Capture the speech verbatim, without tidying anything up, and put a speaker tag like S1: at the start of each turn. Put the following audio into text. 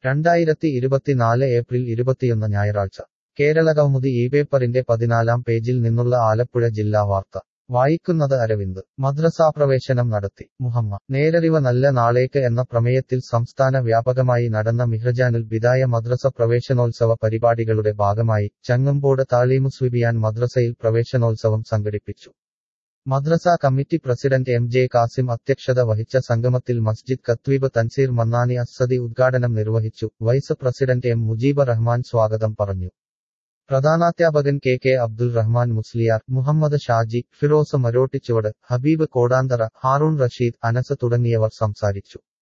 S1: രണ്ടായിരത്തി ഇരുപത്തിനാല് ഏപ്രിൽ ഇരുപത്തിയൊന്ന് ഞായറാഴ്ച കേരളകൗമുദി ഈ പേപ്പറിന്റെ പതിനാലാം പേജിൽ നിന്നുള്ള ആലപ്പുഴ ജില്ലാ വാർത്ത വായിക്കുന്നത് അരവിന്ദ് മദ്രസാപ്രവേശനം നടത്തി മുഹമ്മ നേരറിവ നല്ല നാളേക്ക് എന്ന പ്രമേയത്തിൽ സംസ്ഥാന വ്യാപകമായി നടന്ന മിഹ്റജാനുൽ ബിദായ മദ്രസ പ്രവേശനോത്സവ പരിപാടികളുടെ ഭാഗമായി ചങ്ങമ്പോട് താലീമുസ്വിബിയാൻ മദ്രസയിൽ പ്രവേശനോത്സവം സംഘടിപ്പിച്ചു. മദ്രസ committee president M J Kasim അധ്യക്ഷത വഹിച്ച സംഗമത്തിൽ മസ്ജിദ് ഖത്വീബ് തൻസീർ മന്നാനി അസ്സദി ഉദ്ഘാടനം നിർവഹിച്ചു. Vice president M Mujeeb Rahman സ്വാഗതം പറഞ്ഞു. പ്രധാനാധ്യാപകൻ കെ കെ അബ്ദുൽ റഹ്മാൻ മുസ്ലിയാർ, മുഹമ്മദ് ഷാജി, ഫിറോസ് മരോട്ടിച്ചുവട്, ഹബീബ് കോടാന്തറ, ഹാറൂൺ റഷീദ്, അനസ് തുടങ്ങിയവർ സംസാരിച്ചു.